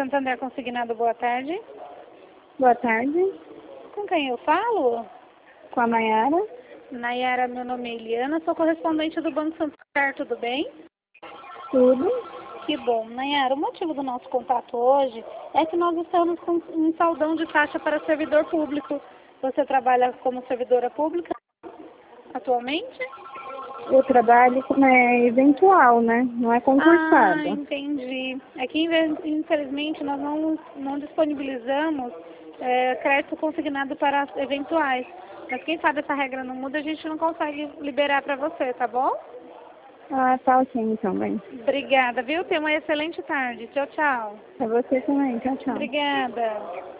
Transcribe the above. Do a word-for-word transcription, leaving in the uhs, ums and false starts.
Santander Consignado, boa tarde. Boa tarde. Com quem eu falo? Com a Nayara. Nayara, meu nome é Eliana, sou correspondente do Banco Santander, tudo bem? Tudo. Que bom. Nayara, o motivo do nosso contato hoje é que nós estamos com um saldão de taxa para servidor público. Você trabalha como servidora pública atualmente? Eu trabalho como é eventual, né? Não é concursada. Ah, entendi. É que infelizmente nós não, não disponibilizamos é, crédito consignado para eventuais. Mas quem sabe essa regra não muda, a gente não consegue liberar para você, tá bom? Ah, tá ok então, bem. Obrigada, viu? Tenha uma excelente tarde. Tchau, tchau. Pra você também. Tchau, tchau. Obrigada.